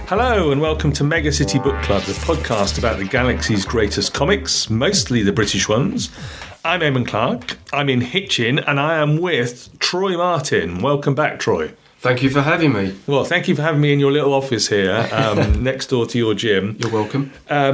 Hello and welcome to Mega City Book Club, the podcast about the galaxy's greatest comics, mostly the British ones. I'm Eamon Clark, I'm in Hitchin, and I am with Troy Martin. Welcome back, Troy. Thank you for having me. Well, thank you for having me in your little office here, next door to your gym. You're welcome.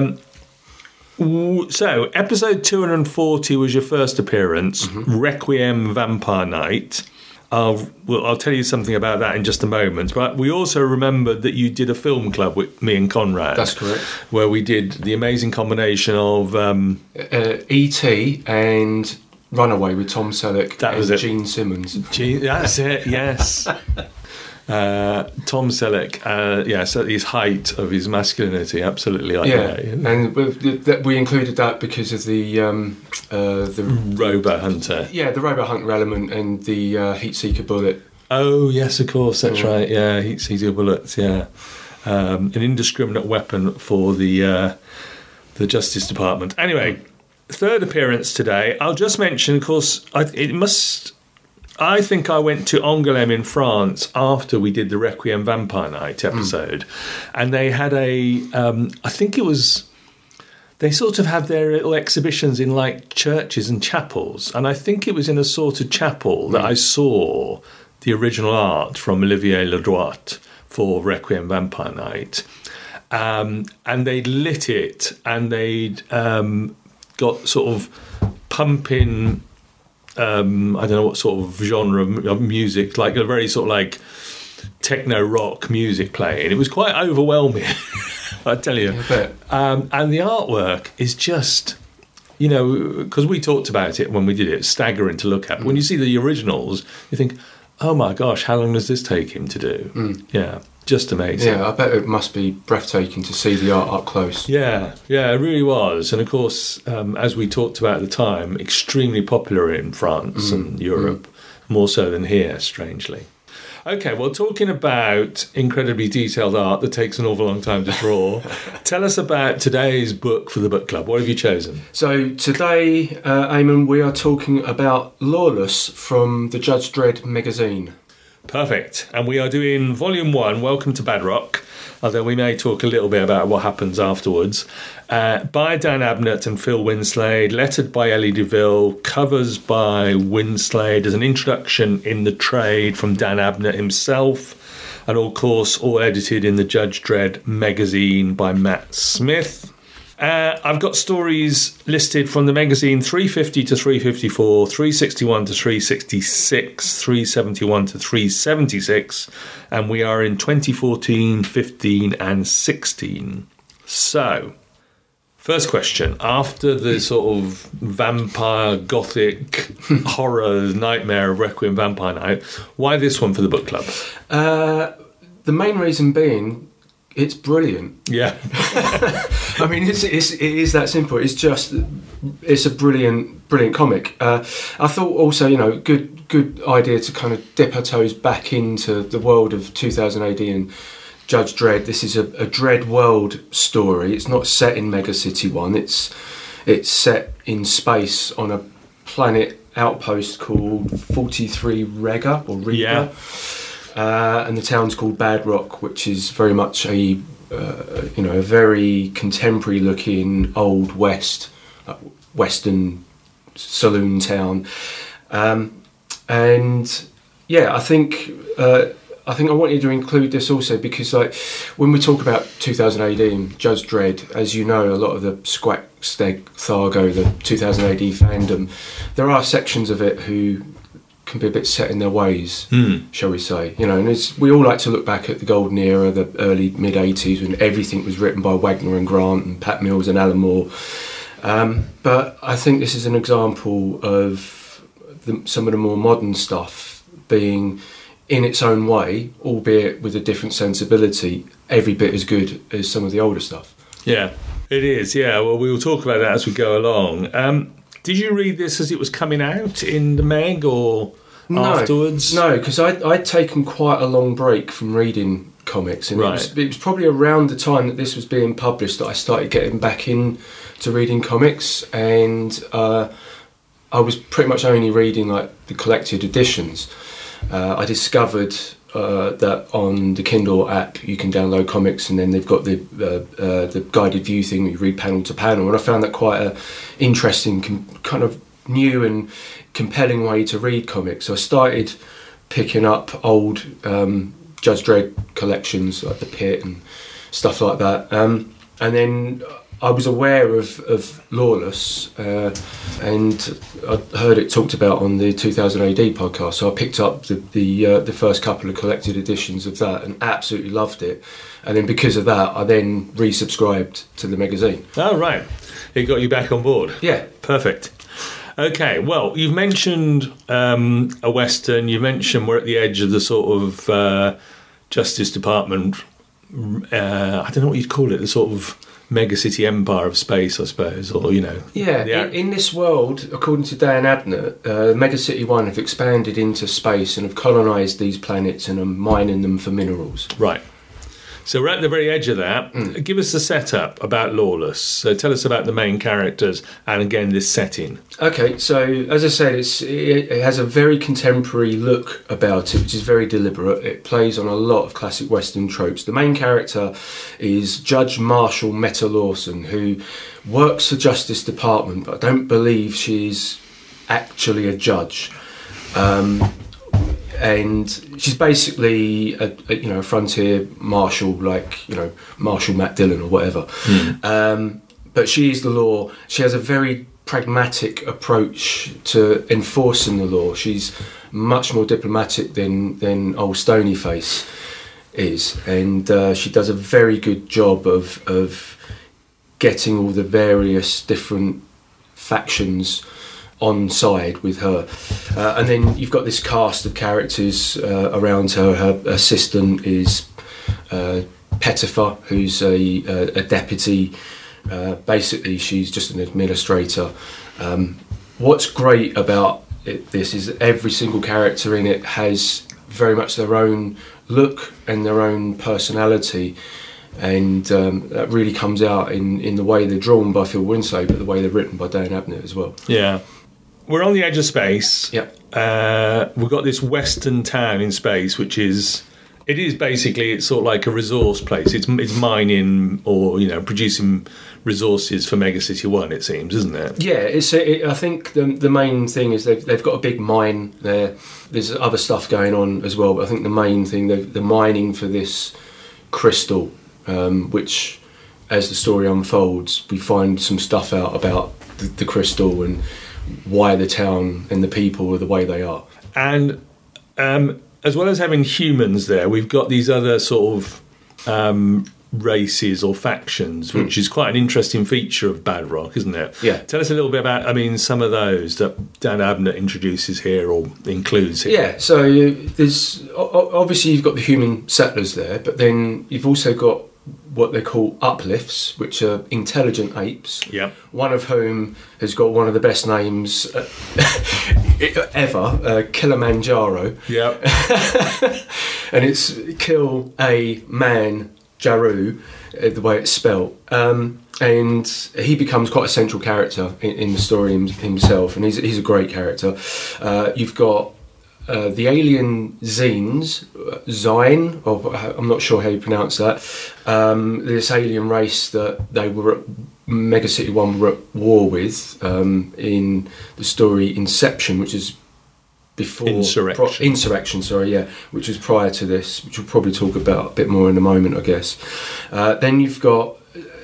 So, episode 240 was your first appearance, Requiem Vampire Night. I'll tell you something about that in just a moment. But we also remembered that you did a film club with me and Conrad. That's correct. Where we did the amazing combination of E.T. and Runaway with Tom Selleck and Gene Simmons. That's it, yes. Tom Selleck, yes, at his height of his masculinity, absolutely. And we included that because of the Robo Hunter. Yeah, the Robo Hunter element and the Heatseeker bullet. Oh yes, of course, that's right. Yeah, Heatseeker bullets. Yeah, an indiscriminate weapon for the Justice Department. Anyway, third appearance today. I'll just mention, of course, I think I went to Angoulême in France after we did the Requiem Vampire Night episode, and they had they sort of have their little exhibitions in like churches and chapels, and I think it was in a sort of chapel that I saw the original art from Olivier Ledroit for Requiem Vampire Night, and they'd lit it, and they'd got sort of pumping. I don't know what sort of genre of music, like a very sort of like techno rock music playing. It was quite overwhelming, I tell you. And the artwork is just, because we talked about it when we did it, staggering to look at. When you see the originals, you think, oh my gosh, how long does this take him to do? Yeah. Just amazing. Yeah, I bet it must be breathtaking to see the art up close. Yeah, it really was. And of course, as we talked about at the time, extremely popular in France and Europe, more so than here, strangely. Okay, well, talking about incredibly detailed art that takes an awful long time to draw, tell us about today's book for the book club. What have you chosen? So today, Eamon, we are talking about Lawless from the Judge Dredd magazine. Perfect. And we are doing Volume 1, Welcome to Badrock, although we may talk a little bit about what happens afterwards, by Dan Abnett and Phil Winslade, lettered by Ellie DeVille, covers by Winslade. There's an introduction in the trade from Dan Abnett himself, and of course all edited in the Judge Dredd magazine by Matt Smith. I've got stories listed from the magazine 350 to 354, 361 to 366, 371 to 376, and we are in 2014, 15 and 16. So, first question. After the sort of vampire, gothic, horror, nightmare of Requiem Vampire Night, why this one for the book club? The main reason being, it's brilliant. Yeah. I mean, it is that simple. It's a brilliant comic. I thought also, good idea to kind of dip our toes back into the world of 2000 AD and Judge Dredd. This is a Dredd world story. It's not set in Mega City 1. It's set in space on a planet outpost called 43 Riga. Yeah. And the town's called Badrock, which is very much a very contemporary looking old western saloon town, and yeah, I think I wanted to include this also because, like, when we talk about 2000 AD and Judge Dredd, as you know, a lot of the Squack Steg Thargo, the 2000 AD fandom, there are sections of it who can be a bit set in their ways, shall we say. And we all like to look back at the golden era, the early mid-80s, when everything was written by Wagner and Grant and Pat Mills and Alan Moore. But I think this is an example of some of the more modern stuff being, in its own way, albeit with a different sensibility, every bit as good as some of the older stuff. Yeah, it is. Yeah, well, we will talk about that as we go along. Did you read this as it was coming out in the Meg or afterwards? No, because I'd taken quite a long break from reading comics, and it was probably around the time that this was being published that I started getting back into reading comics, and I was pretty much only reading like the collected editions. I discovered that on the Kindle app you can download comics, and then they've got the guided view thing where you read panel to panel, and I found that quite a interesting, kind of new and compelling way to read comics. So I started picking up old Judge Dredd collections like The Pit and stuff like that, and then I was aware of Lawless, and I heard it talked about on the 2000 AD podcast. So I picked up the first couple of collected editions of that and absolutely loved it. And then because of that, I then resubscribed to the magazine. Oh, right. It got you back on board. Yeah. Perfect. Okay, well, you've mentioned a Western. You mentioned we're at the edge of the sort of Justice Department, I don't know what you'd call it, the sort of megacity empire of space, I suppose, or, you know. Yeah, in this world, according to Dan Abnett, Megacity 1 have expanded into space and have colonised these planets and are mining them for minerals. Right. So we're at the very edge of that. Give us the setup about Lawless. So tell us about the main characters and, again, this setting. Okay, so as I said, it has a very contemporary look about it, which is very deliberate. It plays on a lot of classic Western tropes. The main character is Judge Marshall Meta Lawson, who works for Justice Department, but I don't believe she's actually a judge. And she's basically a frontier marshal, like, Marshal Matt Dillon or whatever. But she is the law. She has a very pragmatic approach to enforcing the law. She's much more diplomatic than old Stonyface is, and she does a very good job of getting all the various different factions on side with her, and then you've got this cast of characters around her. Her assistant is Pettifer, who's a deputy. Basically, she's just an administrator. What's great about this is that every single character in it has very much their own look and their own personality, and that really comes out in the way they're drawn by Phil Winslade, but the way they're written by Dan Abnett as well. Yeah. We're on the edge of space. Yep. We've got this western town in space, which is... It's sort of like a resource place. It's mining or, producing resources for Megacity 1, it seems, isn't it? Yeah, I think the main thing is they've got a big mine there. There's other stuff going on as well, but I think the main thing, they're mining for this crystal, which, as the story unfolds, we find some stuff out about the crystal and why the town and the people are the way they are. And as well as having humans there, we've got these other sort of races or factions, which is quite an interesting feature of Badrock, isn't it? Yeah. Tell us a little bit about, some of those that Dan Abnett introduces here or includes here. Yeah, so there's... Obviously, you've got the human settlers there, but then you've also got what they call uplifts, which are intelligent apes. Yeah. One of whom has got one of the best names ever, Kilimanjaro. Yeah. And it's Kill a Man Jaru, the way it's spelt. And he becomes quite a central character in the story himself, and he's a great character. You've got the alien Zines, Zine, or I'm not sure how you pronounce that. This alien race that they were at Megacity 1 were at war with in the story Inception, which is before Insurrection, which was prior to this, which we'll probably talk about a bit more in a moment, I guess. Then you've got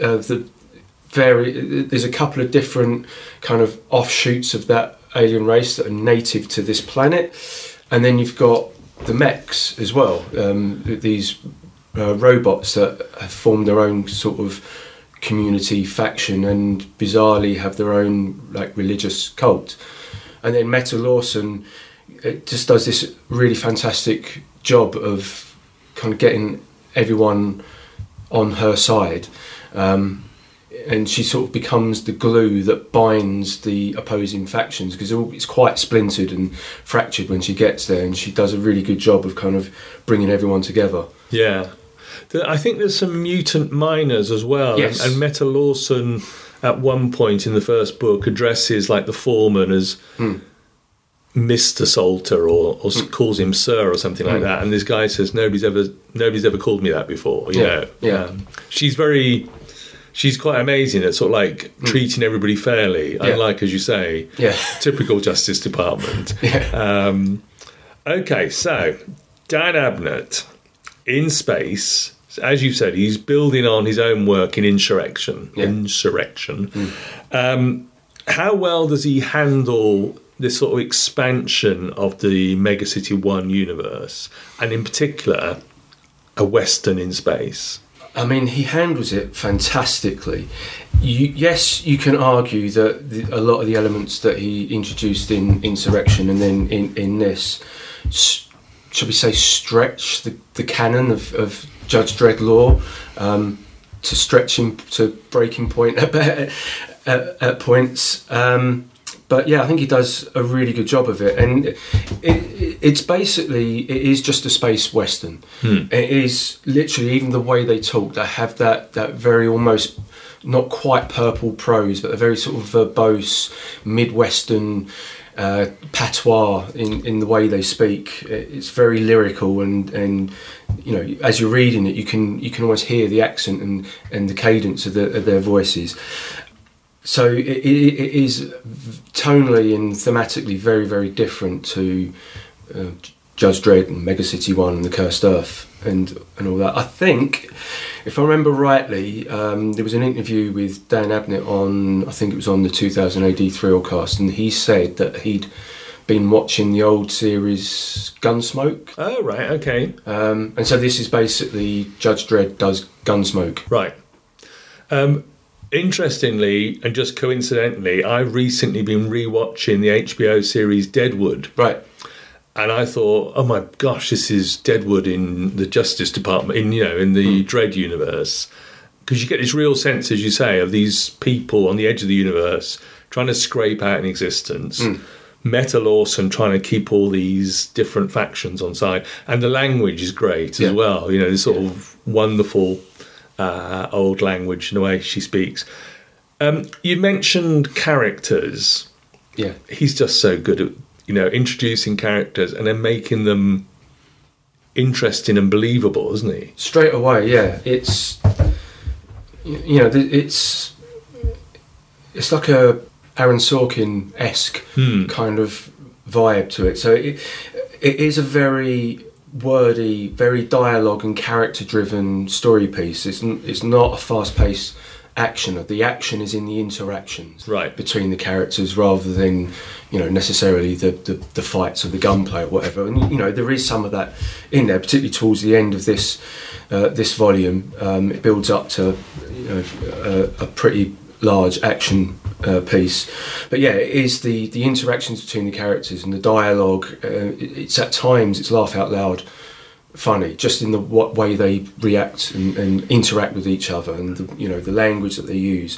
there's a couple of different kind of offshoots of that alien race that are native to this planet. And then you've got the mechs as well, these robots that have formed their own sort of community faction and bizarrely have their own religious cult. And then Meta Lawson just does this really fantastic job of kind of getting everyone on her side. And she sort of becomes the glue that binds the opposing factions, because it's quite splintered and fractured when she gets there, and she does a really good job of kind of bringing everyone together. Yeah. I think there's some mutant miners as well. Yes. And Meta Lawson, at one point in the first book, addresses the foreman as Mr. Salter or calls him Sir or something like that, and this guy says nobody's ever called me that before. You know, she's quite amazing at sort of like treating everybody fairly, unlike, as you say, typical Justice Department. Okay, so Dan Abnett in space, as you said, he's building on his own work in Insurrection. How well does he handle this sort of expansion of the Megacity 1 universe, and in particular, a Western in space? I mean, he handles it fantastically. Yes, you can argue that a lot of the elements that he introduced in Insurrection and then in this, shall we say, stretch the canon of Judge Dredd lore to stretch him to breaking point at points. But yeah, I think he does a really good job of it, and it's basically, it is just a space western. It is literally, even the way they talk, they have that very almost not quite purple prose, but a very sort of verbose Midwestern patois in the way they speak. It's very lyrical, and you know, as you're reading it, you can almost hear the accent and the cadence of their voices. So it is tonally and thematically very, very different to Judge Dredd and Megacity 1 and The Cursed Earth and all that. I think, if I remember rightly, there was an interview with Dan Abnett on, I think it was on the 2000 AD Thrillcast, and he said that he'd been watching the old series Gunsmoke. Oh, right, okay. And so this is basically Judge Dredd does Gunsmoke. Right. Interestingly, and just coincidentally, I've recently been rewatching the HBO series Deadwood. Right. And I thought, oh my gosh, this is Deadwood in the Justice Department, in the Dredd universe. Because you get this real sense, as you say, of these people on the edge of the universe trying to scrape out an existence. Meta Lawson trying to keep all these different factions on side. And the language is great as well. You know, this sort of wonderful old language in the way she speaks. You mentioned characters. Yeah. He's just so good at, introducing characters and then making them interesting and believable, isn't he? Straight away, yeah. It's, it's like a Aaron Sorkin-esque kind of vibe to it. So it is a very wordy, very dialogue and character-driven story piece. It's not a fast-paced action. The action is in the interactions between the characters rather than necessarily the fights or the gunplay or whatever. And there is some of that in there, particularly towards the end of this volume. It builds up to a pretty large action piece, but yeah, it is the interactions between the characters and the dialogue. It's at times it's laugh out loud funny, just in the what way they react and interact with each other, and the language that they use.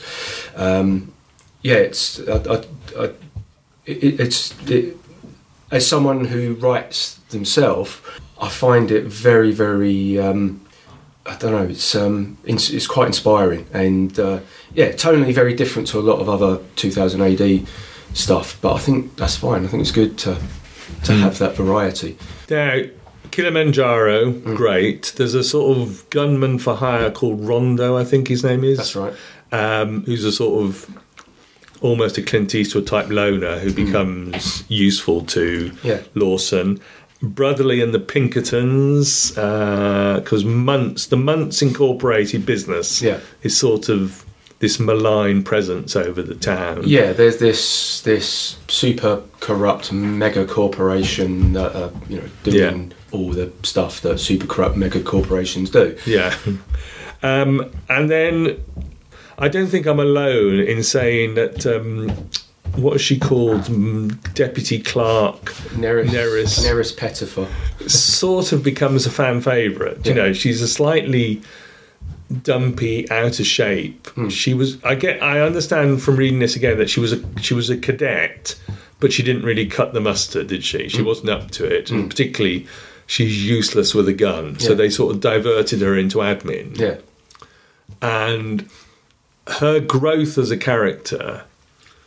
It's as someone who writes themselves, I find it very, very I don't know, it's quite inspiring, and tonally very different to a lot of other 2000 AD stuff, but I think that's fine. I think it's good to have that variety. Now, Kilimanjaro, great. There's a sort of gunman for hire called Rondo, I think his name is. That's right. Who's a sort of almost a Clint Eastwood type loner who becomes useful to Lawson. Brotherly and the Pinkertons, because the Muntz Incorporated business is sort of this malign presence over the town. Yeah, there's this super corrupt mega corporation that are doing all the stuff that super corrupt mega corporations do. Yeah, and then I don't think I'm alone in saying that. What is she called? Deputy Clerk Neris Pettifer sort of becomes a fan favourite. Yeah. She's a slightly dumpy, out of shape. She was. I understand from reading this again that she was a cadet, but she didn't really cut the mustard, did she? She wasn't up to it, and particularly she's useless with a gun. So they sort of diverted her into admin. Yeah, and her growth as a character.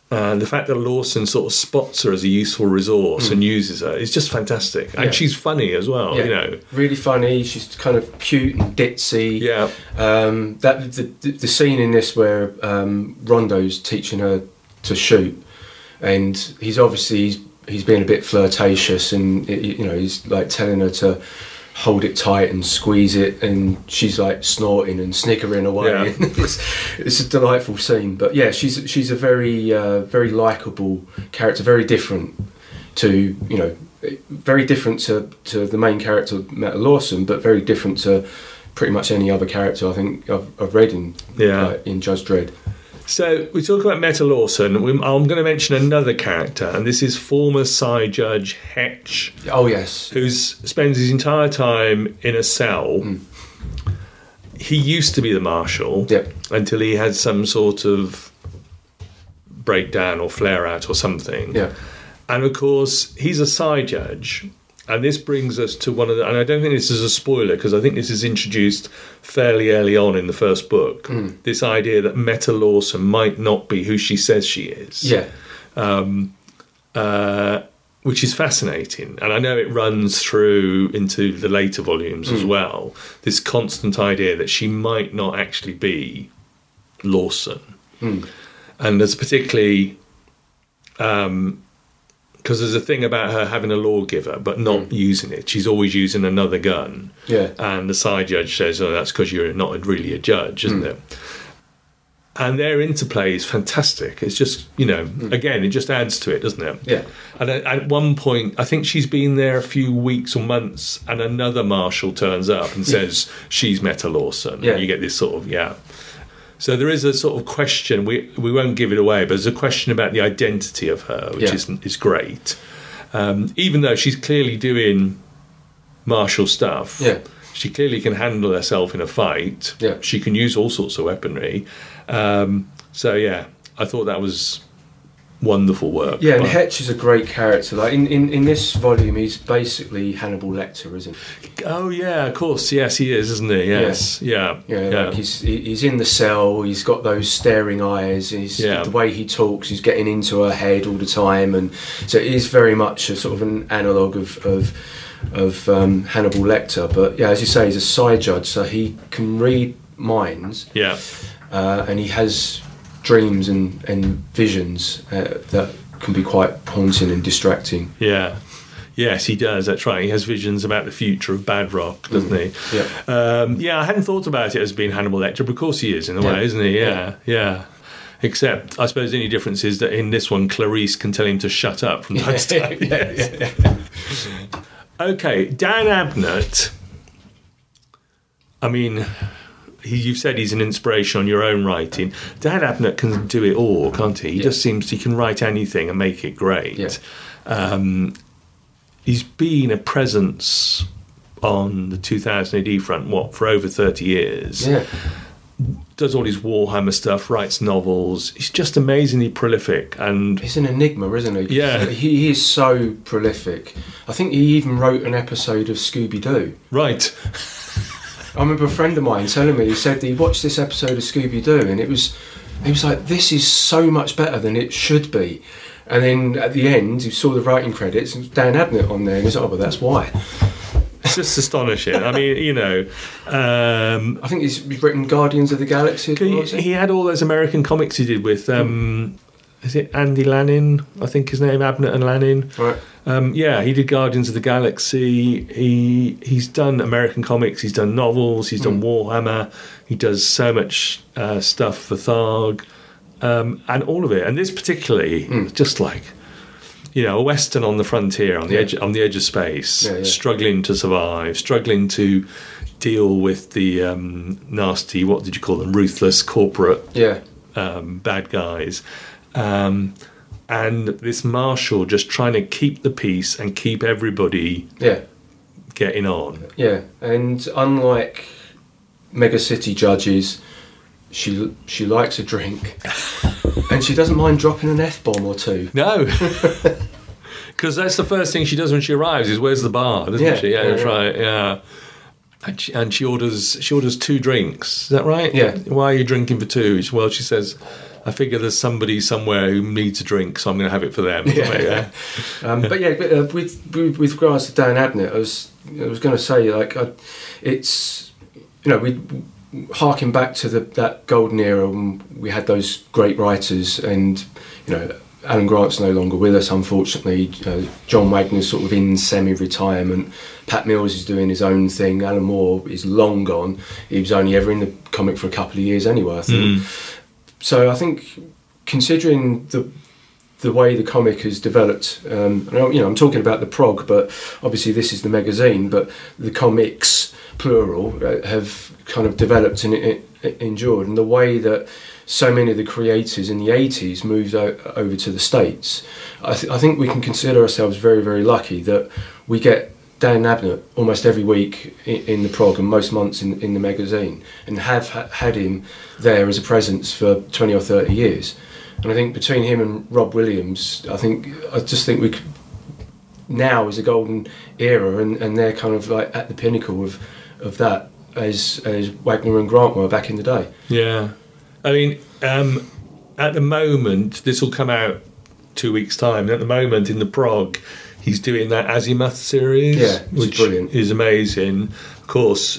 And the fact that Lawson sort of spots her as a useful resource and uses her is just fantastic. And she's funny as well, you know. Really funny. She's kind of cute and ditzy. Yeah. That the scene in this where Rondo's teaching her to shoot, and he's being a bit flirtatious, and you know, he's like telling her to hold it tight and squeeze it, and she's like snorting and sniggering away. Yeah. It's a delightful scene. But yeah, she's a very very likable character, very different to, you know, very different to the main character Meta Lawson, but very different to pretty much any other character I think I've read in Judge Dredd. So we talk about Meta Lawson. I'm going to mention another character, and this is former Side Judge Hetch. Oh yes, who spends his entire time in a cell. He used to be the marshal until he had some sort of breakdown or flare out or something. Yeah. And of course, he's a side judge. And this brings us to one of the... And I don't think this is a spoiler, because I think this is introduced fairly early on in the first book. This idea that Meta Lawson might not be who she says she is. Yeah. Which is fascinating. And I know it runs through into the later volumes as well. This constant idea that she might not actually be Lawson. And there's particularly... because there's a thing about her having a lawgiver but not using it. She's always using another gun. Yeah. And the side judge says, oh, that's because you're not really a judge, isn't it? And their interplay is fantastic. It's just, you know, again, it just adds to it, doesn't it? Yeah. And at one point, I think she's been there a few weeks or months, and another marshal turns up and says she's Meta Lawson. Yeah. And you get this sort of, So there is a sort of question, we won't give it away, but there's a question about the identity of her, which is great. Even though she's clearly doing martial stuff, she clearly can handle herself in a fight. Yeah. She can use all sorts of weaponry. I thought that was wonderful work. Yeah, and Hetch is a great character. Like in this volume, he's basically Hannibal Lecter, isn't he? Oh yeah, of course. Yes, he is, isn't he? Yes. Yeah. Like he's in the cell. He's got those staring eyes. The way he talks, he's getting into her head all the time, and so it is very much a sort of an analogue of Hannibal Lecter. But yeah, as you say, he's a side judge, so he can read minds. Yeah. And he has dreams and visions that can be quite haunting and distracting. Yeah. Yes, he does. That's right. He has visions about the future of Badrock, doesn't he? Yeah. I hadn't thought about it as being Hannibal Lecter, but of course he is in a way, isn't he? Yeah. Except, I suppose the only difference is that in this one, Clarice can tell him to shut up from time to time. Yeah. Okay, Dan Abnett. I mean... you've said he's an inspiration on your own writing. Dan Abnett can do it all, can't he? He just seems he can write anything and make it great. Yeah. He's been a presence on the 2000 AD front, for over 30 years. Yeah. Does all his Warhammer stuff, writes novels. He's just amazingly prolific. And he's an enigma, isn't he? Yeah. He is so prolific. I think he even wrote an episode of Scooby-Doo. Right. I remember a friend of mine telling me, he said he watched this episode of Scooby-Doo, and he was like, this is so much better than it should be. And then at the end, you saw the writing credits, and Dan Abnett on there, and he's like, oh, well, that's why. It's just astonishing. I mean, you know... I think he's written Guardians of the Galaxy. He had all those American comics he did with... is it Andy Lanning? I think his name, Abnett and Lanning. Right. He did Guardians of the Galaxy. He's done American comics. He's done novels. He's done Warhammer. He does so much stuff for Tharg, and all of it. And this particularly, just like, you know, a western on the frontier, on the edge of space, struggling to survive, struggling to deal with the nasty, what did you call them, ruthless corporate bad guys. And this marshal just trying to keep the peace and keep everybody getting on. Yeah, and unlike mega city judges, she likes a drink, and she doesn't mind dropping an F-bomb or two. No, because that's the first thing she does when she arrives is where's the bar, doesn't she? Yeah, that's right. Yeah. And she orders 2 drinks. Is that right? Yeah. Why are you drinking for 2? Well, she says, I figure there's somebody somewhere who needs a drink, so I'm going to have it for them. Yeah. With regards to Dan Abnett, I was going to say, like, it's, you know, we harking back to that golden era when we had those great writers, and, you know, Alan Grant's no longer with us, unfortunately. John Wagner's sort of in semi-retirement. Pat Mills is doing his own thing. Alan Moore is long gone. He was only ever in the comic for a couple of years anyway, I think. So I think, considering the way the comic has developed, and, you know, I'm talking about the prog, but obviously this is the magazine, but the comics, plural, have kind of developed and endured, and the way that so many of the creators in the 80s moved over to the States, I think we can consider ourselves very, very lucky that we get Dan Abnett almost every week in the prog, and most months in the magazine, and have had him there as a presence for 20 or 30 years. And I think between him and Rob Williams, I just think we could, now is a golden era, and they're kind of like at the pinnacle of that, as Wagner and Grant were back in the day. Yeah. I mean, at the moment, this will come out 2 weeks' time. At the moment, in the prog, he's doing that Azimuth series, which is brilliant. Is amazing. Of course,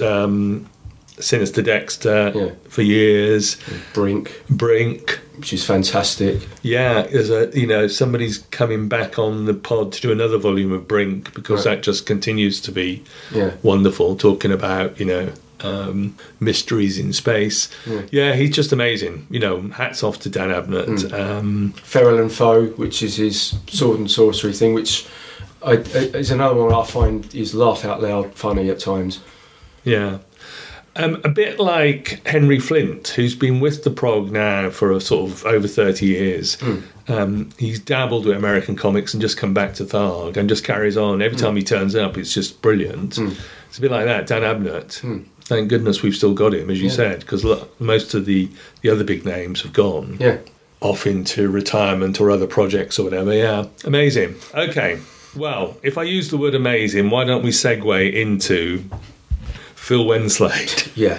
Sinister Dexter for years. Brink, which is fantastic. Yeah, there's somebody's coming back on the pod to do another volume of Brink, because that just continues to be wonderful. Talking about mysteries in space. Yeah, he's just amazing. You know, hats off to Dan Abnett. Feral and Foe, which is his sword and sorcery thing, which is another one I find is laugh out loud funny at times. Yeah. A bit like Henry Flint, who's been with the prog now for a sort of over 30 years. He's dabbled with American comics and just come back to Tharg and just carries on. Every time he turns up, it's just brilliant. It's a bit like that, Dan Abnett. Thank goodness we've still got him, as you said, because most of the other big names have gone off into retirement or other projects or whatever. Yeah, amazing. Okay, well, if I use the word amazing, why don't we segue into Phil Wenslade? Yeah.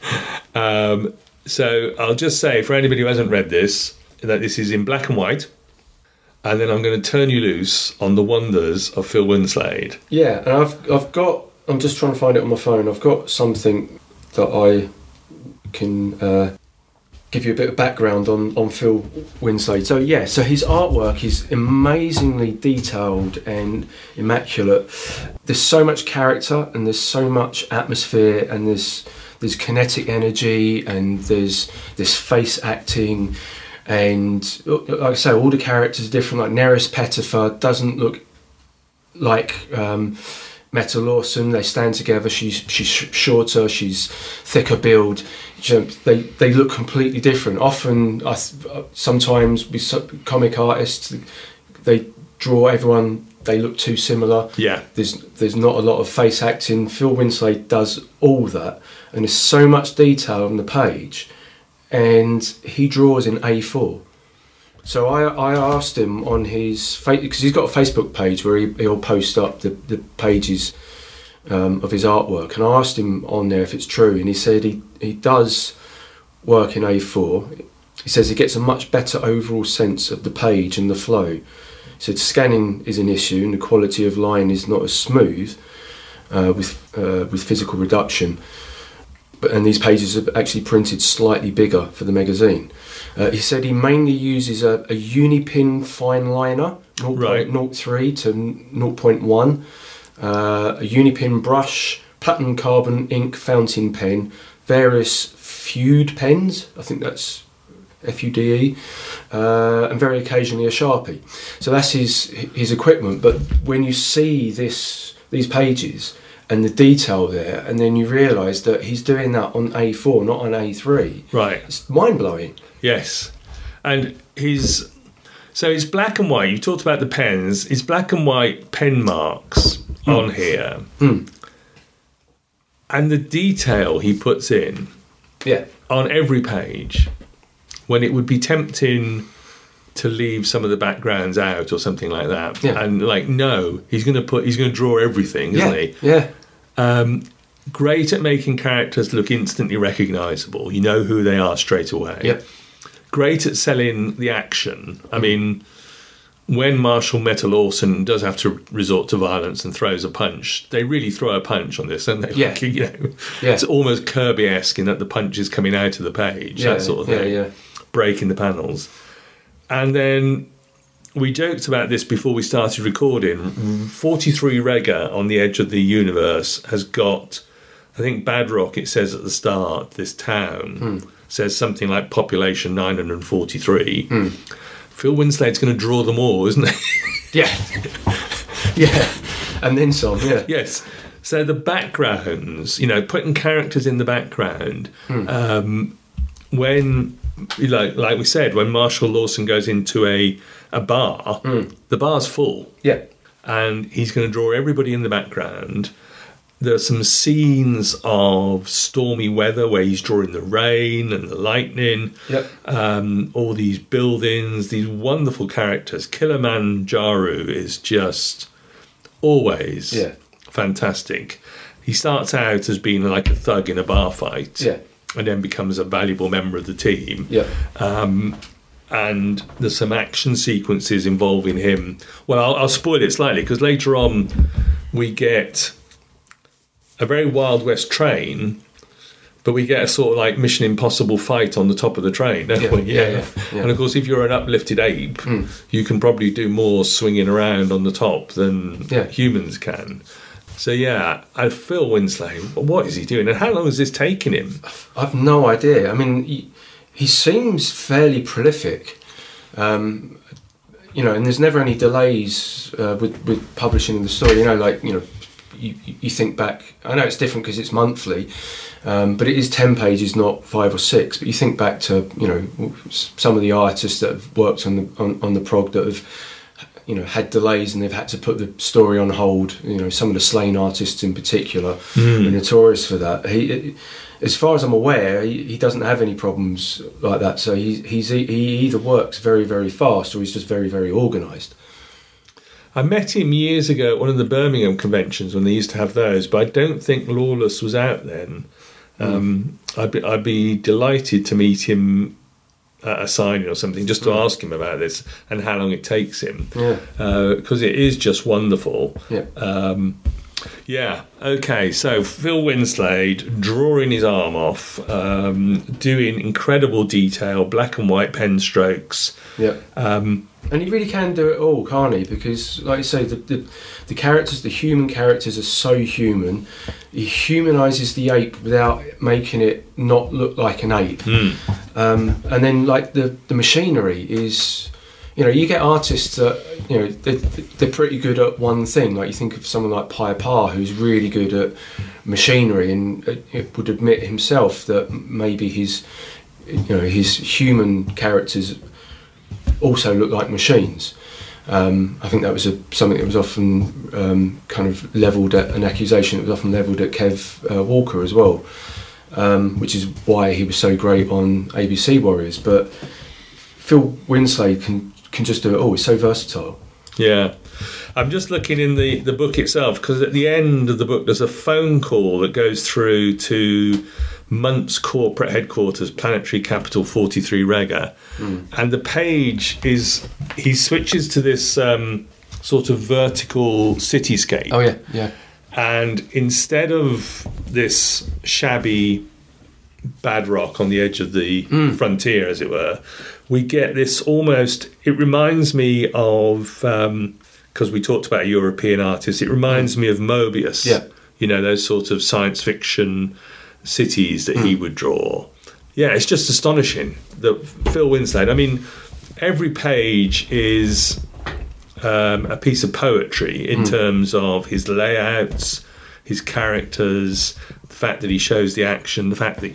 So I'll just say, for anybody who hasn't read this, that this is in black and white, and then I'm going to turn you loose on the wonders of Phil Wenslade. Yeah, and I'm just trying to find it on my phone. I've got something that I can give you a bit of background on Phil Wenslade. So his artwork is amazingly detailed and immaculate. There's so much character, and there's so much atmosphere, and there's kinetic energy, and there's this face acting, and like I say, all the characters are different. Like Neris Pettifer doesn't look like Meta Lawson. They stand together. She's shorter, she's thicker build. They look completely different. Often, sometimes with comic artists, they draw everyone. They look too similar. Yeah. There's not a lot of face acting. Phil Wenslade does all that, and there's so much detail on the page, and he draws in A4. So I asked him on his because he's got a Facebook page where he'll post up the pages of his artwork, and I asked him on there if it's true, and he said he does work in A4. He says he gets a much better overall sense of the page and the flow. He said scanning is an issue, and the quality of line is not as smooth with physical reduction. And these pages are actually printed slightly bigger for the magazine. He said he mainly uses a Unipin fine liner, 0.03 to 0.1, a Unipin brush, platinum carbon ink fountain pen, various Fude pens, I think that's FUDE, and very occasionally a Sharpie. So that's his equipment. But when you see these pages and the detail there, and then you realise that he's doing that on A4, not on A3. Right. It's mind-blowing. Yes. And so it's black and white. You talked about the pens. It's black and white pen marks on here. And the detail he puts in on every page, when it would be tempting to leave some of the backgrounds out or something like that. Yeah. And no, he's going to draw everything, isn't he? Yeah. great at making characters look instantly recognisable. You know who they are straight away. Yep. Great at selling the action. I mean, when Marshall Meta Lawson does have to resort to violence and throws a punch, they really throw a punch on this, don't they? Yeah. Like, you know, it's almost Kirby-esque in that the punch is coming out of the page, that sort of thing, breaking the panels. And then we joked about this before we started recording. 43 Rega on the Edge of the Universe has got, I think Badrock, it says at the start, this town, says something like population 943. Phil Winslade's going to draw them all, isn't he? Yeah. And then some, Yes. So the backgrounds, you know, putting characters in the background, when, like we said, when Marshall Lawson goes into a bar, the bar's full. Yeah. And he's going to draw everybody in the background. There's some scenes of stormy weather where he's drawing the rain and the lightning. Yep. All these buildings, these wonderful characters. Kilimanjaro is just always fantastic. He starts out as being like a thug in a bar fight, and then becomes a valuable member of the team. Yeah. And there's some action sequences involving him. Well, I'll spoil it slightly because later on we get a very Wild West train, but we get a sort of like Mission Impossible fight on the top of the train, don't we? Yeah. And of course, if you're an uplifted ape, you can probably do more swinging around on the top than humans can. So Phil Winslade, what is he doing? And how long has this taken him? I've no idea. I mean, he seems fairly prolific. You know, and there's never any delays with publishing the story. You know, like, you know, you think back, I know it's different because it's monthly, but it is 10 pages, not 5 or 6. But you think back to, you know, some of the artists that have worked on the prog that have, you know, had delays and they've had to put the story on hold. You know, some of the Slain artists in particular are notorious for that. He, as far as I'm aware, he doesn't have any problems like that. So he either works very, very fast or he's just very, very organised. I met him years ago at one of the Birmingham conventions when they used to have those, but I don't think Lawless was out then. I'd be delighted to meet him at a signing or something, just to ask him about this and how long it takes him. Because it is just wonderful. Okay, so Phil Winslade drawing his arm off, doing incredible detail, black and white pen strokes. And he really can do it all, can't he? Because, like you say, the characters, the human characters, are so human. He humanises the ape without making it not look like an ape. And then, like, the machinery is, you know, you get artists that, you know, they're pretty good at one thing. Like, you think of someone like Pai Pa, who's really good at machinery, and would admit himself that maybe his human characters also look like machines. I think that was something that was often kind of levelled at, an accusation that was often levelled at Kev Walker as well, which is why he was so great on ABC Warriors. But Phil Winslade can just do it all. He's so versatile. Yeah. I'm just looking in the book itself, because at the end of the book there's a phone call that goes through to Munt's corporate headquarters, Planetary Capital 43 Rega, and the page is, he switches to this sort of vertical cityscape. And instead of this shabby Badrock on the edge of the frontier, as it were, we get this almost, it reminds me of, because we talked about European artists, it reminds me of Mobius. You know, those sort of science fiction cities that he would draw. It's just astonishing that Phil Winslade, I mean, every page is a piece of poetry in terms of his layouts, his characters, the fact that he shows the action, the fact that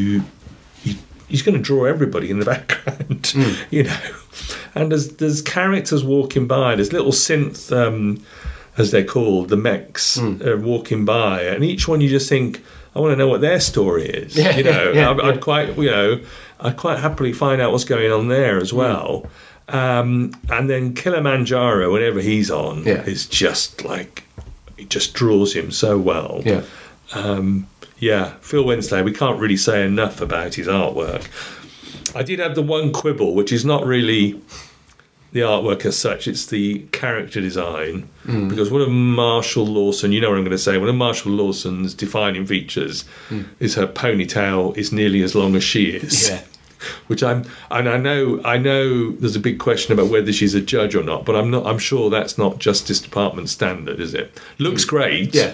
he's going to draw everybody in the background, you know. And there's characters walking by, there's little synth, as they're called, the mechs, walking by, and each one you just think, I want to know what their story is. I'd quite happily find out what's going on there as well. And then Kilimanjaro, whenever he's on, is just like, it just draws him so well. Phil Winslade, we can't really say enough about his artwork. I did have the one quibble, which is not really the artwork as such, it's the character design. Because one of Marshall Lawson, you know what I'm going to say, one of Marshall Lawson's defining features is her ponytail is nearly as long as she is. Yeah. Which I know there's a big question about whether she's a judge or not, but I'm sure that's not Justice Department standard, is it? Looks great. Yeah.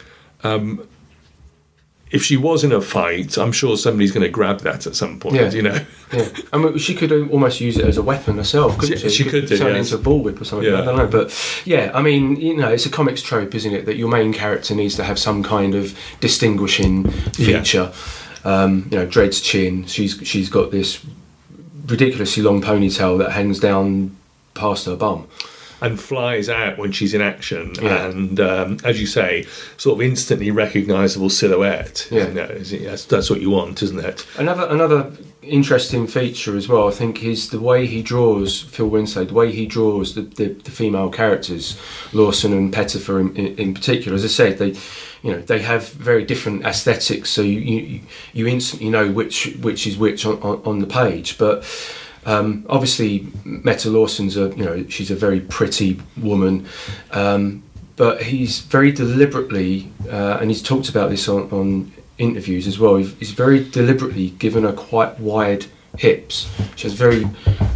If she was in a fight, I'm sure somebody's going to grab that at some point, you know. Yeah. I mean, she could almost use it as a weapon herself, couldn't she? She could do, turn it yes. into a bullwhip or something. Yeah. I don't know, but yeah, I mean, you know, it's a comics trope, isn't it, that your main character needs to have some kind of distinguishing feature. You know, Dredd's chin. She's got this ridiculously long ponytail that hangs down past her bum. And flies out when she's in action, and as you say, sort of instantly recognisable silhouette. Yeah, you know, that's what you want, isn't it? Another interesting feature as well, I think, is the way he draws Phil Winslade, the way he draws the female characters, Lawson and Pettifer in particular. As I said, they have very different aesthetics, so you instantly know which is which on the page, but. Obviously, Meta Lawson's she's a very pretty woman, but he's very deliberately, and he's talked about this on interviews as well. He's very deliberately given her quite wide hips. She has very,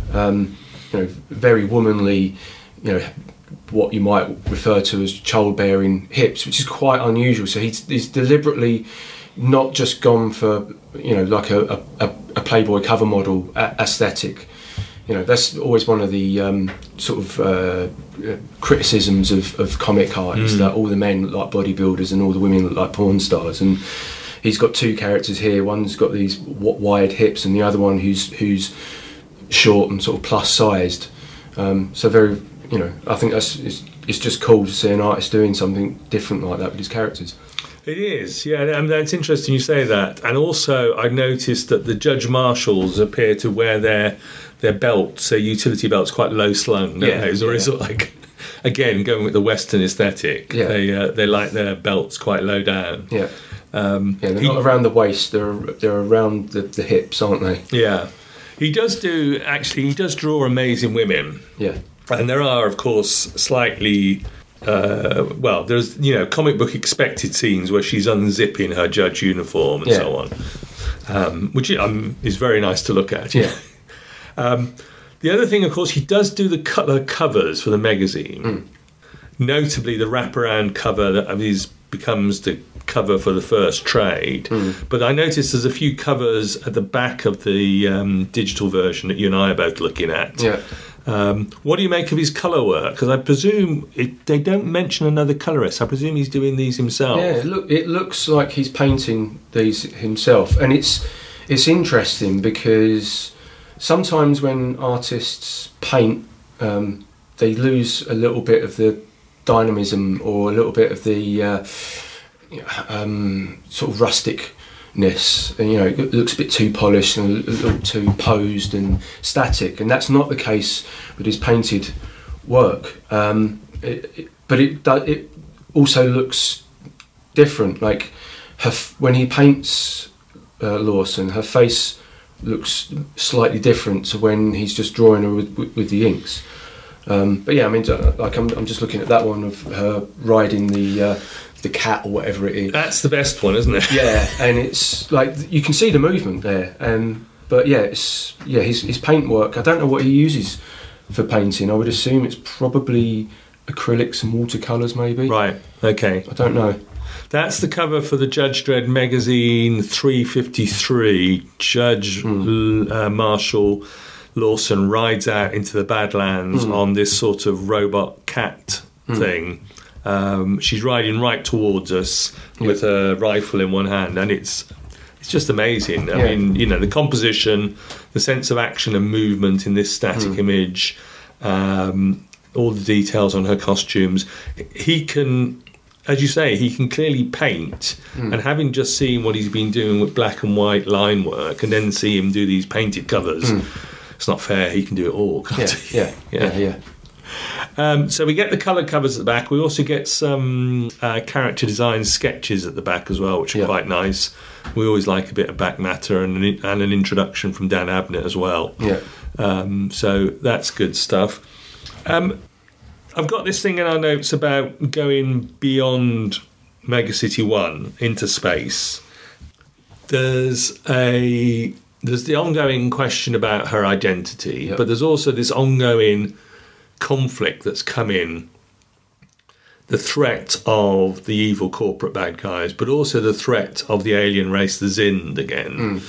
very womanly, what you might refer to as childbearing hips, which is quite unusual. So he's deliberately not just gone for like a Playboy cover model aesthetic. That's always one of the criticisms of comic art, is that all the men look like bodybuilders and all the women look like porn stars. And he's got two characters here. One's got these wide hips, and the other one who's short and sort of plus sized. So very, I think it's just cool to see an artist doing something different like that with his characters. It is, yeah, and it's interesting you say that. And also, I noticed that the judge marshals appear to wear their belts, their utility belts, quite low slung. As a result, like, again, going with the Western aesthetic, they like their belts quite low down. Yeah, they're not around the waist; they're around the hips, aren't they? Yeah, he does draw amazing women. Yeah, and there are, of course, slightly. There's comic book expected scenes where she's unzipping her judge uniform and so on, which is very nice to look at. Yeah. The other thing, of course, he does do the covers for the magazine. Notably, the wraparound cover that becomes the cover for the first trade. But I noticed there's a few covers at the back of the digital version that you and I are both looking at. Yeah. What do you make of his colour work? Because I presume they don't mention another colourist. I presume he's doing these himself. Yeah, it looks like he's painting these himself, and it's interesting because sometimes when artists paint, they lose a little bit of the dynamism or a little bit of the sort of rustic. It looks a bit too polished and a little too posed and static, and that's not the case with his painted work. But it also looks different. Like when he paints Lawson, her face looks slightly different to when he's just drawing her with the inks. But yeah, I mean, like I'm just looking at that one of her riding the cat or whatever it is. That's the best one, isn't it? Yeah, and it's like you can see the movement there. But yeah, his paint work. I don't know what he uses for painting. I would assume it's probably acrylics and watercolours, maybe. Right. Okay. I don't know. That's the cover for the Judge Dredd magazine 353. Judge Marshall Lawson rides out into the Badlands on this sort of robot cat thing. She's riding right towards us with a rifle in one hand, and it's just amazing. I mean, the composition, the sense of action and movement in this static image, all the details on her costumes. He can, as you say, he can clearly paint, and having just seen what he's been doing with black and white line work, and then see him do these painted covers, it's not fair. He can do it all, can't he? Yeah. So we get the coloured covers at the back. We also get some character design sketches at the back as well, which are quite nice. We always like a bit of back matter and an introduction from Dan Abnett as well. Yeah. So that's good stuff. I've got this thing in our notes about going beyond Mega City 1 into space. There's the ongoing question about her identity, but there's also this ongoing conflict that's come in. The threat of the evil corporate bad guys, but also the threat of the alien race, the Zind, again.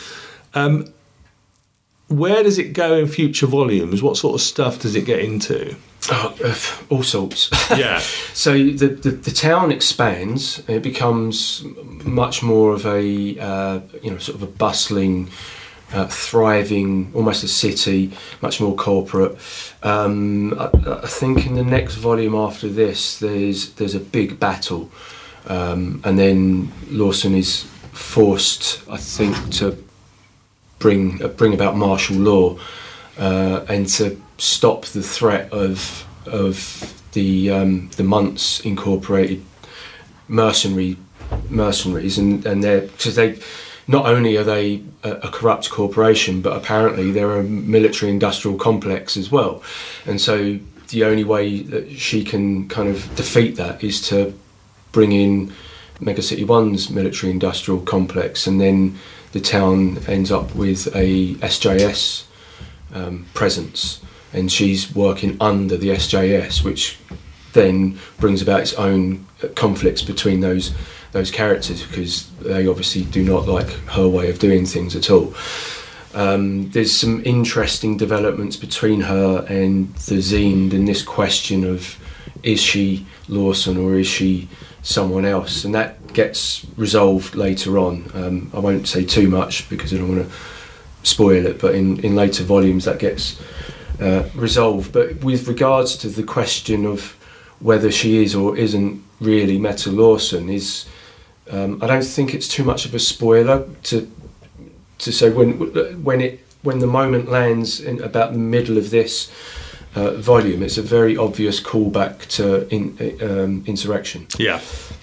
Where does it go in future volumes? What sort of stuff does it get into? All sorts. Yeah. So the town expands. And it becomes much more of a sort of a bustling, thriving, almost a city, much more corporate. I think in the next volume after this, there's a big battle, and then Lawson is forced, I think, to bring about martial law and to stop the threat of the Munts Incorporated mercenaries, and they're, because they not only are they a corrupt corporation, but apparently they're a military industrial complex as well, and so the only way that she can kind of defeat that is to bring in Mega City 1's military industrial complex, and then the town ends up with a SJS presence, and she's working under the SJS, which then brings about its own conflicts between those characters, because they obviously do not like her way of doing things at all. There's some interesting developments between her and the Zind, and this question of, is she Lawson or is she someone else, and that gets resolved later on. I won't say too much because I don't want to spoil it, but in later volumes that gets resolved. But with regards to the question of whether she is or isn't really Meta Lawson, I don't think it's too much of a spoiler to say when the moment lands in about the middle of this volume, it's a very obvious callback to Insurrection. Yeah.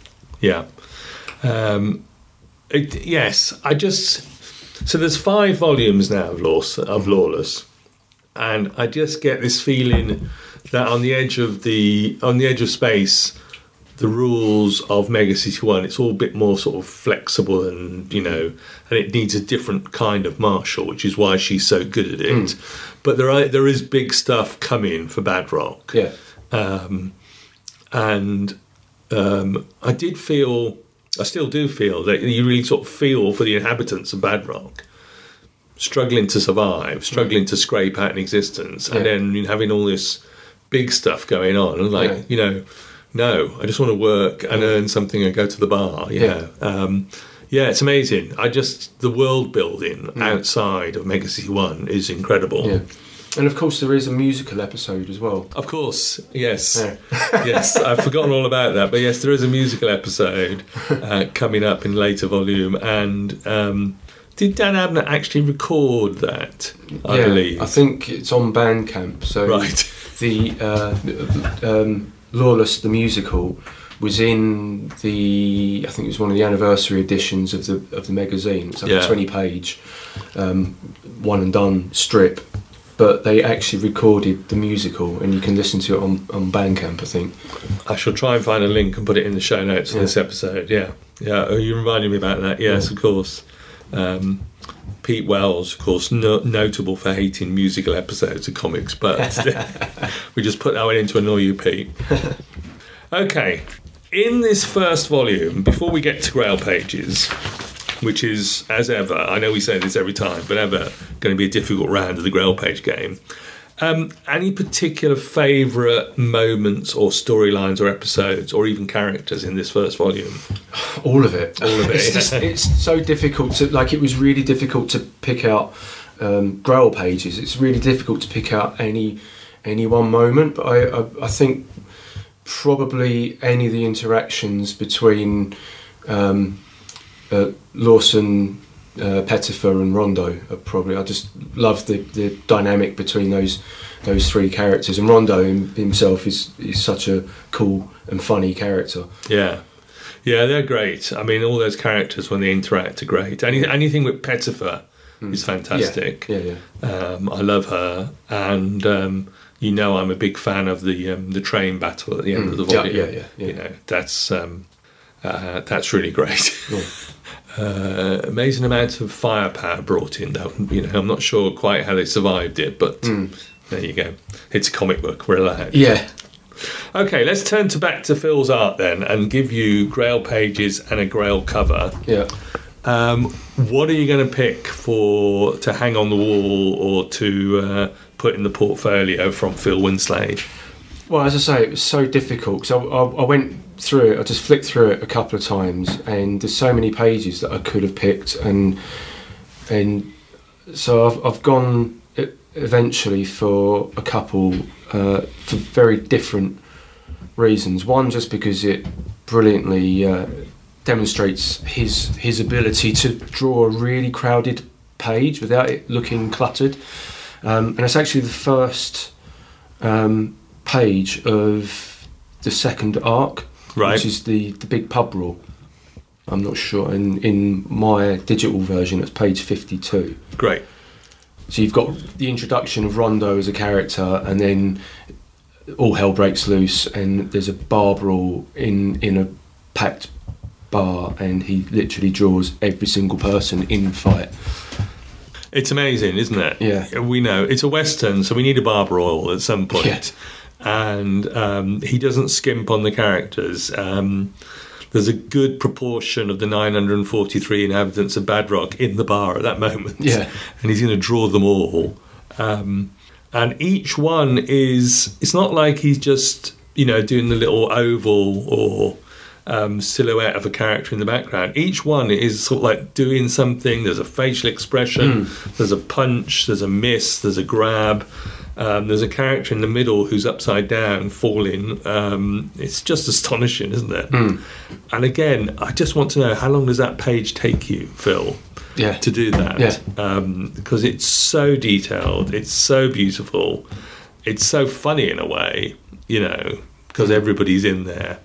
Yes, so there's 5 volumes now of Lawless, and I just get this feeling that on the edge of space, the rules of Mega City 1, it's all a bit more sort of flexible, and and it needs a different kind of Marshall, which is why she's so good at it. But there is big stuff coming for Badrock. Yeah. I still do feel that you really sort of feel for the inhabitants of Badrock, struggling to survive, struggling to scrape out an existence, and then having all this big stuff going on, and no, I just want to work and earn something and go to the bar. It's amazing. The world building outside of Mega City 1 is incredible. Yeah. And of course there is a musical episode as well. Of course, yes. Yes, I've forgotten all about that. But yes, there is a musical episode coming up in later volume. And did Dan Abnett actually record that, I believe? I think it's on Bandcamp. So right. The Lawless, the musical, was in I think it was one of the anniversary editions of the magazine. It's like a 20-page one and done strip. But they actually recorded the musical, and you can listen to it on Bandcamp, I think. I shall try and find a link and put it in the show notes for this episode. Yeah. Oh, you reminded me about that. Yes, of course. Pete Wells, of course, notable for hating musical episodes of comics, but we just put that one in to annoy you, Pete. Okay. In this first volume, before we get to Grail Pages, which is, as ever, I know we say this every time, but ever going to be a difficult round of the Grail Page game. Any particular favourite moments or storylines or episodes or even characters in this first volume? All of it. It's so difficult to, it was really difficult to pick out Grail Pages. It's really difficult to pick out any one moment, but I think probably any of the interactions between Lawson Pettifer and Rondo are probably. I just love the dynamic between those three characters, and Rondo himself is such a cool and funny character. Yeah, they're great. I mean, all those characters when they interact are great. Anything with Pettifer is fantastic. Yeah. I love her, and I'm a big fan of the train battle at the end of the volume. Yeah. That's really great. Amazing amount of firepower brought in, though. I'm not sure quite how they survived it, but there you go. It's a comic book. We're allowed. Yeah. Okay, let's turn back to Phil's art then, and give you Grail pages and a Grail cover. Yeah. What are you going to pick to hang on the wall or to put in the portfolio from Phil Winslade? Well, as I say, it was so difficult because I went through it. I just flicked through it a couple of times, and there's so many pages that I could have picked, and so I've gone eventually for a couple for very different reasons. One, just because it brilliantly demonstrates his ability to draw a really crowded page without it looking cluttered, and it's actually the first page of the second arc, right, which is the big pub brawl. I'm not sure. In my digital version, it's page 52. Great. So you've got the introduction of Rondo as a character, and then all hell breaks loose, and there's a bar brawl in a packed bar, and he literally draws every single person in the fight. It's amazing, isn't it? Yeah. We know it's a Western, so we need a bar brawl at some point. Yeah. And he doesn't skimp on the characters. There's a good proportion of the 943 inhabitants of Badrock in the bar at that moment. Yeah. And he's going to draw them all. And each one it's not like he's just, doing the little oval or silhouette of a character in the background. Each one is sort of like doing something. There's a facial expression, there's a punch, there's a miss, there's a grab. There's a character in the middle who's upside down, falling. It's just astonishing, isn't it? And again, I just want to know, how long does that page take you, Phil, to do that? Yeah. Because it's so detailed, it's so beautiful, it's so funny in a way, because everybody's in there.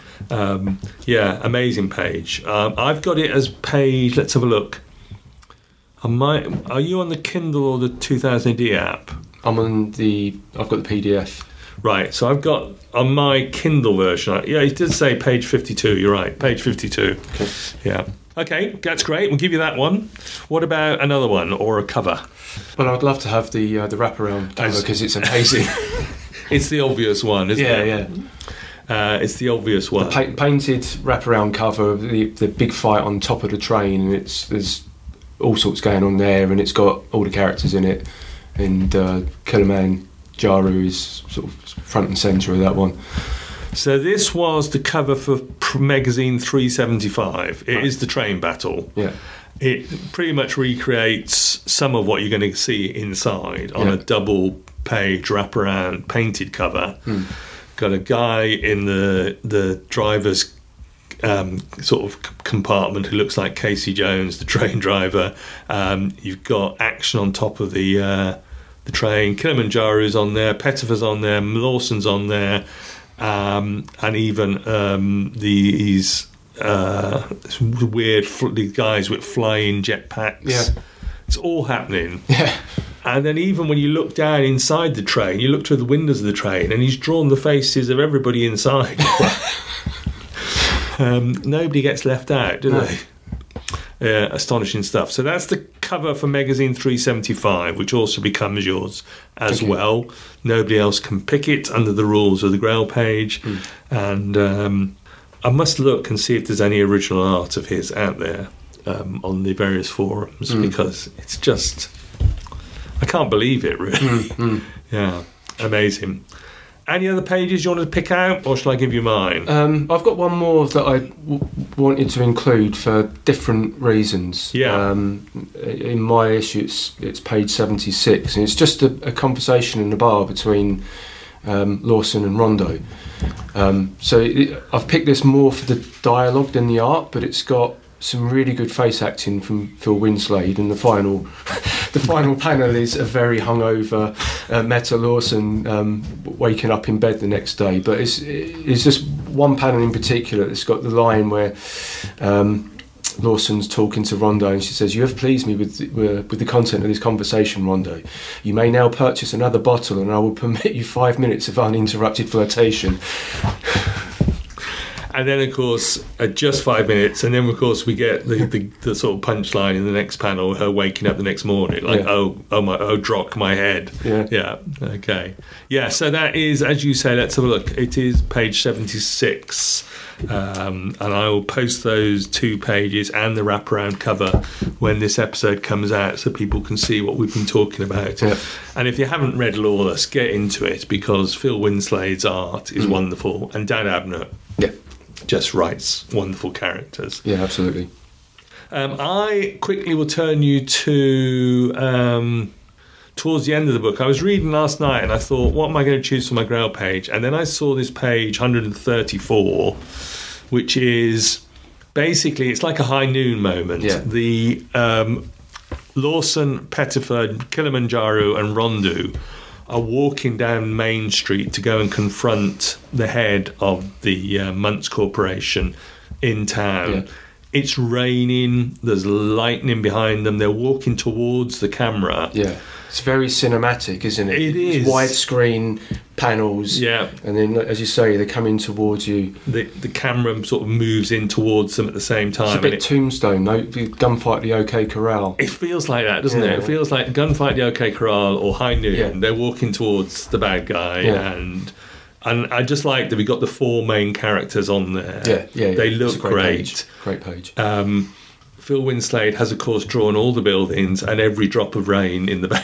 Amazing page. I've got it as page, let's have a look. Are you on the Kindle or the 2000 AD app? I've got the PDF. Right, so I've got on my Kindle version. It did say page 52. You're right, page 52. Okay. Yeah. Okay, that's great. We'll give you that one. What about another one or a cover? Well, I'd love to have the wraparound cover because it's amazing. It's the obvious one, isn't it? Yeah. It's the obvious one. The painted wraparound cover, the big fight on top of the train, and there's all sorts going on there, and it's got all the characters in it. And Kilimanjaro is sort of front and centre of that one. So this was the cover for magazine 375. It is the train battle. Yeah. It pretty much recreates some of what you're going to see inside on a double-page wraparound painted cover. Got a guy in the driver's sort of compartment who looks like Casey Jones, the train driver. You've got action on top of the train. Kilimanjaro's on there, Pettifer's on there, Lawson's on there, and even these weird guys with flying jetpacks. Yeah. It's all happening. Yeah. And then even when you look down inside the train, you look through the windows of the train, and he's drawn the faces of everybody inside. Nobody gets left out, do they? Yeah, astonishing stuff. So that's the cover for magazine 375, which also becomes yours as well. Nobody else can pick it under the rules of the Grail page. And I must look and see if there's any original art of his out there on the various forums, because it's just, I can't believe it, really. Yeah, amazing. Any other pages you want to pick out, or shall I give you mine? I've got one more that I wanted to include for different reasons. Yeah. In my issue, it's page 76, and it's just a conversation in the bar between Lawson and Rondo. I've picked this more for the dialogue than the art, but it's got some really good face acting from Phil Winslade, and the final panel is a very hungover Meta Lawson waking up in bed the next day. But it's just one panel in particular that's got the line where Lawson's talking to Rondo, and she says, "You have pleased me with the content of this conversation, Rondo. You may now purchase another bottle, and I will permit you 5 minutes of uninterrupted flirtation." And then, of course, just 5 minutes, and then, of course, we get the sort of punchline in the next panel, her waking up the next morning, like, drock my head. Yeah, okay. Yeah, so that is, as you say, let's have a look. It is page 76, and I will post those 2 pages and the wraparound cover when this episode comes out so people can see what we've been talking about. Yeah. And if you haven't read Lawless, get into it, because Phil Winslade's art is wonderful, and Dan Abnett just writes wonderful characters. Yeah, absolutely. I quickly will turn you to towards the end of the book. I was reading last night and I thought, what am I going to choose for my Grail page? And then I saw this page 134, which is basically, it's like a high noon moment. Yeah. The Lawson, Pettiford, Kilimanjaro and Rondu are walking down Main Street to go and confront the head of the Muntz Corporation in town. Yeah. It's raining, there's lightning behind them, they're walking towards the camera. Yeah, it's very cinematic, isn't it? It is. It's widescreen panels. Yeah. And then, as you say, they're coming towards you. The camera sort of moves in towards them at the same time. It's a bit Tombstone, no? The gunfight at the OK Corral. It feels like that, doesn't it? It feels like Gunfight at the OK Corral or High Noon. Yeah. They're walking towards the bad guy, Yeah. and I just like that we got the 4 main characters on there. Yeah. They It's look a great. Great page. Phil Winslade has, of course, drawn all the buildings and every drop of rain in the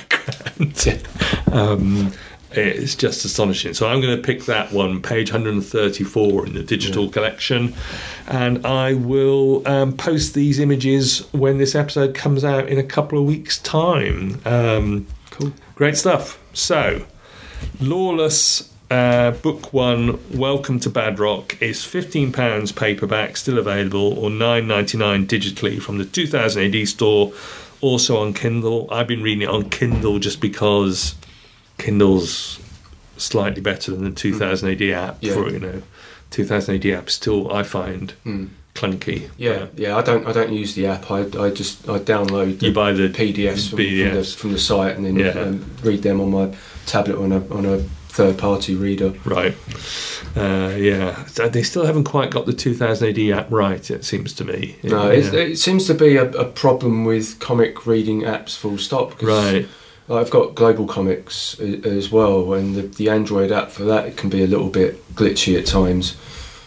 background. It's just astonishing. So I'm going to pick that one, page 134 in the digital collection, and I will post these images when this episode comes out in a couple of weeks' time. Cool. Great stuff. So, Lawless, Book 1, Welcome to Badrock, is £15 paperback, still available, or $9.99 digitally from the 2000 AD store, also on Kindle. I've been reading it on Kindle just because Kindle's slightly better than the 2000 AD app. Yeah. For 2000 AD app still I find clunky. Yeah. I don't use the app. I download. You buy the PDFs from the site and then read them on my tablet on a third-party reader. Right. So they still haven't quite got the 2000 AD app right, it seems to me. No, it seems to be a problem with comic reading apps, full stop. Right. I've got Global Comics as well, and the Android app for that, it can be a little bit glitchy at times.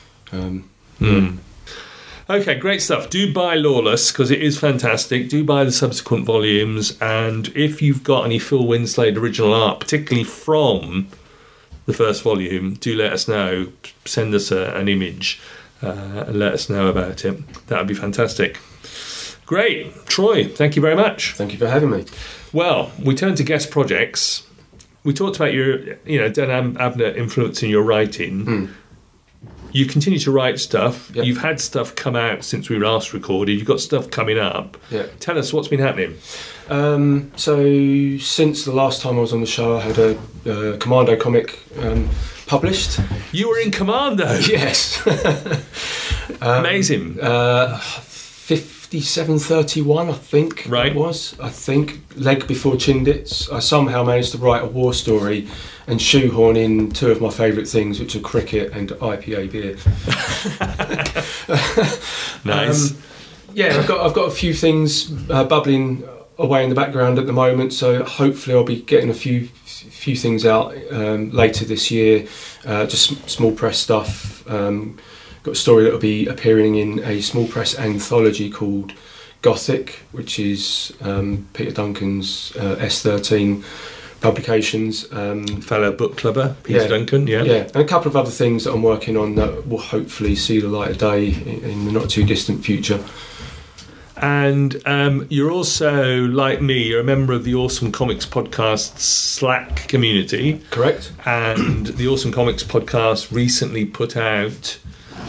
Okay, great stuff. Do buy Lawless, because it is fantastic. Do buy the subsequent volumes, and if you've got any Phil Winslade original art, particularly from the first volume, do let us know. Send us an image and let us know about it. That would be fantastic. Great. Troy, thank you very much. Thank you for having me. Well, we turn to guest projects. We talked about your, Dan Abnett influencing your writing. You continue to write stuff. Yep. You've had stuff come out since we last recorded. You've got stuff coming up. Yeah. Tell us what's been happening. So since the last time I was on the show, I had a Commando comic published. You were in Commando. Yes. Amazing. 5731, I think. Right. It was. I think Leg Before Chindits. I somehow managed to write a war story and shoehorn in 2 of my favourite things, which are cricket and IPA beer. Nice. I've got a few things bubbling away in the background at the moment, so hopefully I'll be getting a few things out later this year. Just small press stuff. Got a story that will be appearing in a small press anthology called Gothic, which is Peter Duncan's S13 publications. Fellow book clubber, Peter Duncan, Yeah, and a couple of other things that I'm working on that will hopefully see the light of day in the not too distant future. And you're also, like me, you're a member of the Awesome Comics Podcast Slack community. Correct. And the Awesome Comics Podcast recently put out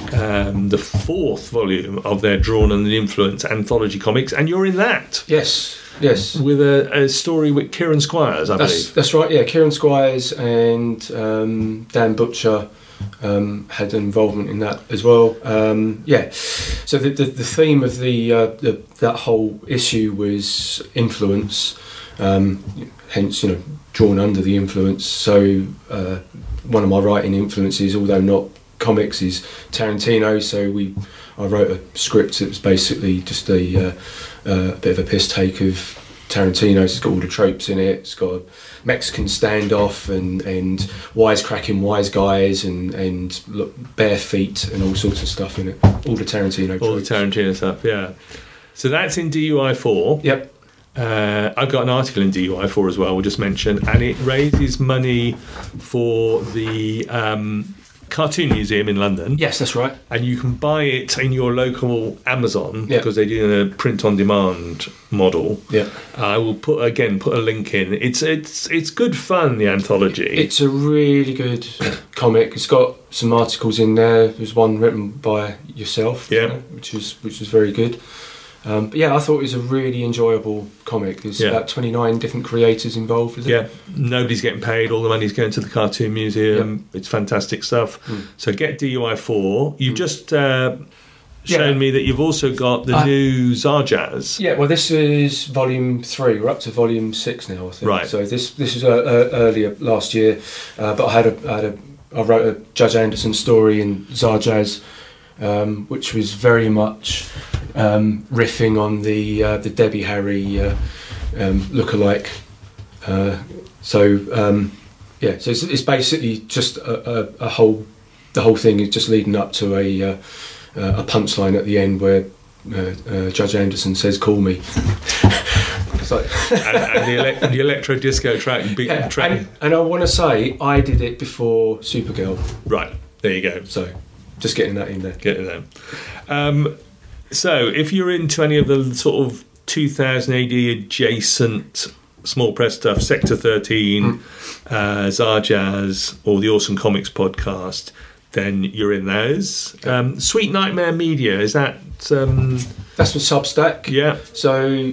the 4th volume of their Drawn Under the Influence anthology comics, and you're in that. Yes. With a story with Kieran Squires, I believe. That's right, yeah. Kieran Squires and Dan Butcher had an involvement in that as well. So the theme of that whole issue was influence, hence, drawn under the influence. So one of my writing influences, although not comics, is Tarantino. So I wrote a script that was basically just a bit of a piss take of Tarantino's. It's got all the tropes in it. It's got a Mexican standoff and wisecracking wise guys and bare feet and all sorts of stuff in it. All the Tarantino tropes. All the Tarantino stuff, yeah. So that's in DUI4. Yep. I've got an article in DUI4 as well, we'll just mention, and it raises money for the Cartoon Museum in London. Yes, that's right. And you can buy it in your local Amazon because they do a print-on-demand model. Yeah. I will put a link in. It's good fun, the anthology. It's a really good comic. It's got some articles in there. There's one written by yourself, which is very good. But yeah, I thought it was a really enjoyable comic. There's about 29 different creators involved with it. Yeah, nobody's getting paid. All the money's going to the Cartoon Museum. It's fantastic stuff. So get DUI4. You've just shown me that you've also got the new Zarjazz. Yeah, well, this is volume 3. We're up to volume 6 now, I think. Right. So this is earlier last year, but I wrote a Judge Anderson story in Zarjazz, which was very much riffing on the Debbie Harry lookalike. So it's basically just the whole thing is just leading up to a punchline at the end where Judge Anderson says, "Call me." It's like and the electro disco track. And I want to say I did it before Supergirl. Right, there you go. So just getting that in there. Getting there. So if you're into any of the sort of 2000 AD adjacent small press stuff, Sector 13, Zarjazz, or the Awesome Comics podcast, then you're in those. Sweet Nightmare Media, is that... That's with Substack. Yeah. So,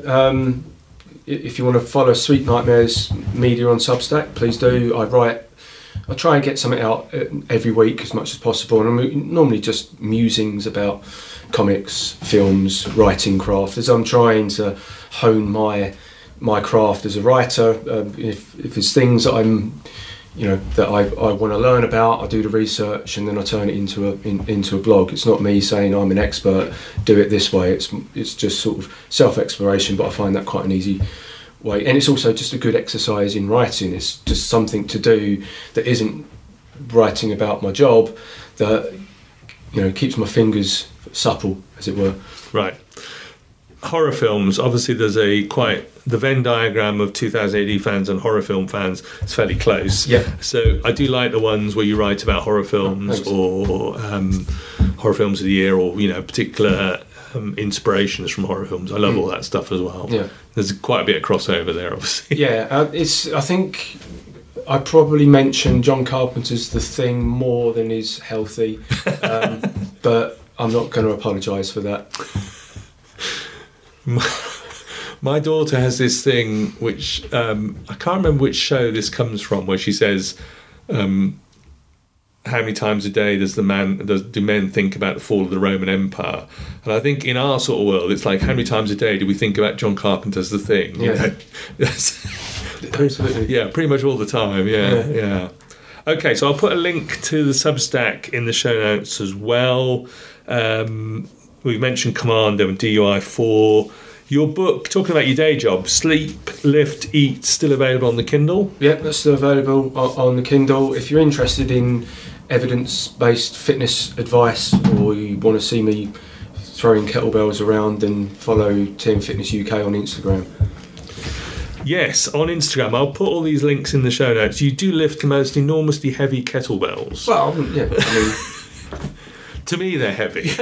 if you want to follow Sweet Nightmares Media on Substack, please do. I try and get something out every week as much as possible, and I'm normally just musings about comics, films, writing craft, as I'm trying to hone my craft as a writer. If there's things that that I want to learn about, I do the research and then I turn it into a blog. It's not me saying I'm an expert, do it this way. It's just sort of self-exploration, but I find that quite an easy way. And it's also just a good exercise in writing. It's just something to do that isn't writing about my job, that keeps my fingers supple, as it were. Right. Horror films, obviously there's the Venn diagram of 2000 AD fans and horror film fans is fairly close. Yeah. So I do like the ones where you write about horror films or horror films of the year, or particular inspirations from horror films. I love all that stuff as well. Yeah. There's quite a bit of crossover there, obviously. Yeah, I think I probably mentioned John Carpenter's The Thing more than is healthy, but I'm not going to apologise for that. My daughter has this thing which I can't remember which show this comes from, where she says, how many times a day do men think about the fall of the Roman Empire? And I think in our sort of world, it's like, how many times a day do we think about John Carpenter's The Thing? Yeah. Absolutely. Yeah, pretty much all the time. Yeah. Okay, so I'll put a link to the Substack in the show notes as well. We've mentioned Commando and DUI4. Your book, talking about your day job, Sleep, Lift, Eat, still available on the Kindle? Yeah, that's still available on the Kindle. If you're interested in evidence-based fitness advice, or you want to see me throwing kettlebells around, then follow Team Fitness UK on Instagram. Yes, on Instagram. I'll put all these links in the show notes. You do lift the most enormously heavy kettlebells. Well, yeah, to me, they're heavy.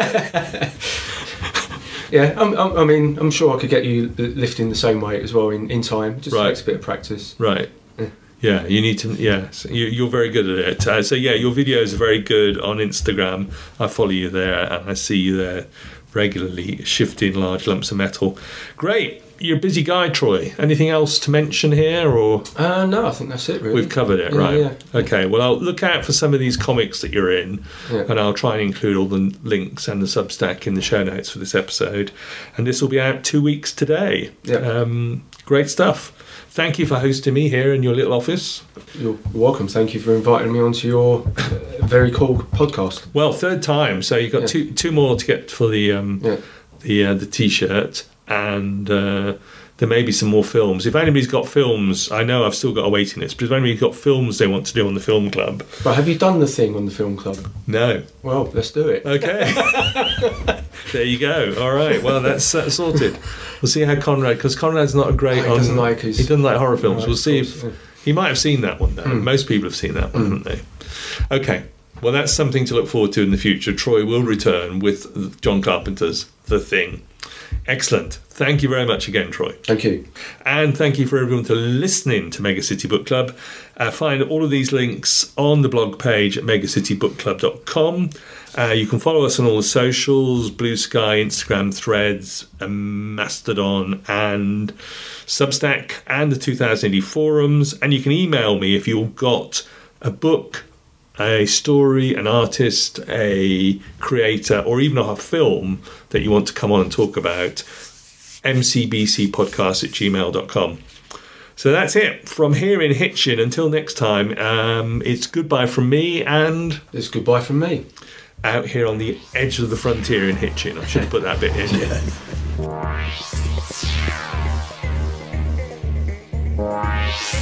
Yeah, I'm sure I could get you lifting the same weight as well in time. Just takes a bit of practice. Right. Yeah. Yeah, you need to. Yeah, so you're very good at it. So yeah, your videos are very good on Instagram. I follow you there, and I see you there regularly shifting large lumps of metal. Great. You're a busy guy, Troy. Anything else to mention here, or no? I think that's it. Really, we've covered it, right? Yeah. Okay. Well, I'll look out for some of these comics that you're in, and I'll try and include all the links and the Substack in the show notes for this episode. And this will be out 2 weeks today. Yeah. Great stuff. Thank you for hosting me here in your little office. You're welcome. Thank you for inviting me onto your very cool podcast. Well, third time, so you've got two more to get for the T-shirt, and there may be some more films. If anybody's got films, I know I've still got a waiting list, but if anybody's got films they want to do on the film club. But have you done the thing on the film club? No. Well, let's do it. Okay. There you go. All right. Well, that's sorted. We'll see how Conrad, because Conrad's not a great. He doesn't like horror films. We'll see if he might have seen that one though. Most people have seen that one, haven't they? Okay. Well, that's something to look forward to in the future. Troy will return with John Carpenter's The Thing. Excellent. Thank you very much again, Troy. Thank you. And thank you for everyone for listening to Mega City Book Club. Find all of these links on the blog page at megacitybookclub.com. You can follow us on all the socials, Blue Sky, Instagram, Threads, Mastodon, and Substack, and the 2000 AD forums. And you can email me if you've got a book, a story, an artist, a creator, or even a film that you want to come on and talk about, mcbcpodcast@gmail.com. So that's it. From here in Hitchin, until next time, it's goodbye from me, and it's goodbye from me. Out here on the edge of the frontier in Hitchin. I should have put that bit in. Yeah.